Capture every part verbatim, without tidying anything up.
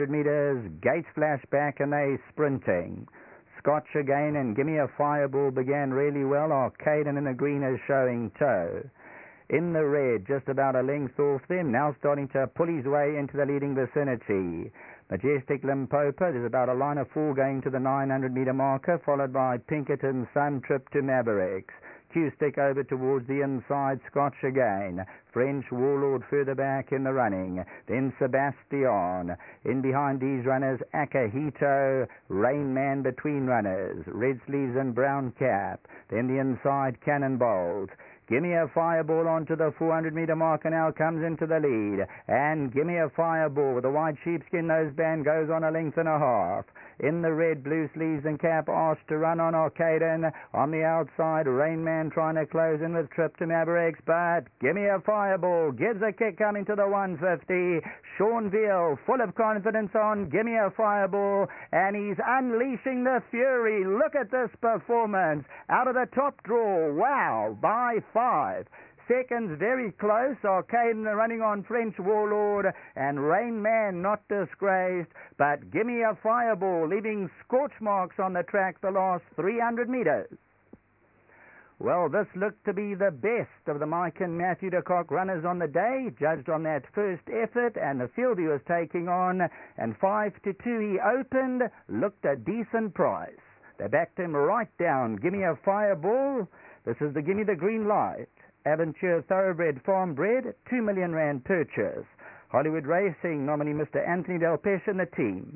meters, gates flash back and they sprinting. Scotch again and Gimme a Fireball began really well. Arcaden in the green is showing toe. In the red, just about a length off them, now starting to pull his way into the leading vicinity. Majestic Limpopo, there's about a line of four going to the nine hundred meter marker, followed by Pinkerton Sun Trip to Mavericks. Q-Stick over towards the inside, Scotch again. French Warlord further back in the running. Then Sebastian. In behind these runners, Akahito, Rain Man between runners. Red sleeves and brown cap. Then the inside Cannonballs. Gimme a Fireball onto the four hundred meter marker now comes into the lead. And Gimme a Fireball with a white sheepskin noseband goes on a length and a half. In the red, blue sleeves and cap, asked to run on Arcaden. On the outside, Rain Man trying to close in with Trip to Mavericks, but Gimme a Fireball gives a kick coming to the one fifty. Sean Veal, full of confidence on Gimme a Fireball, and he's unleashing the fury. Look at this performance. Out of the top draw, wow, by five. Seconds very close. Arcaden running on French Warlord, and Rain Man not disgraced, but Gimme a Fireball leaving scorch marks on the track the last three hundred meters. Well, this looked to be the best of the Mike and Matthew de Kock runners on the day, judged on that first effort and the field he was taking on, and five to two he opened, looked a decent price. They backed him right down. Gimme a Fireball. This is the Gimme the Green Light. Aventure Thoroughbred Farm Bred, two million rand purchase. Hollywood Racing, nominee Mister Anthony Delpeche and the team.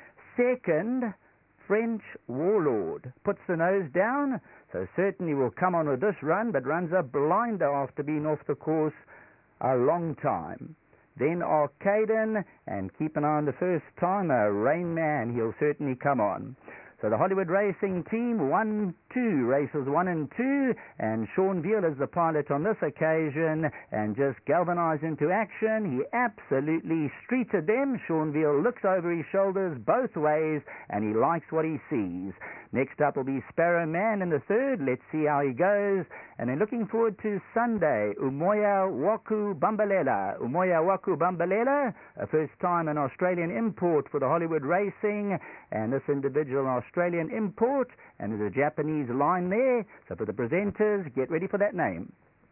Second, French Warlord. Puts the nose down, so certainly will come on with this run, but runs a blinder after being off the course a long time. Then Arcaden, and keep an eye on the first timer, Rain Man, he'll certainly come on. So the Hollywood Racing team won two races, one and two, and Sean Veal is the pilot on this occasion, and just galvanized into action. He absolutely streeted them. Sean Veal looks over his shoulders both ways, and he likes what he sees. Next up will be Sparrow Man in the third. Let's see how he goes. And then looking forward to Sunday, Umoya Waku Bambalela. Umoya Waku Bambalela, a first time an Australian import for the Hollywood Racing, and this individual an Australian import, and there's a Japanese line there. So for the presenters, get ready for that name.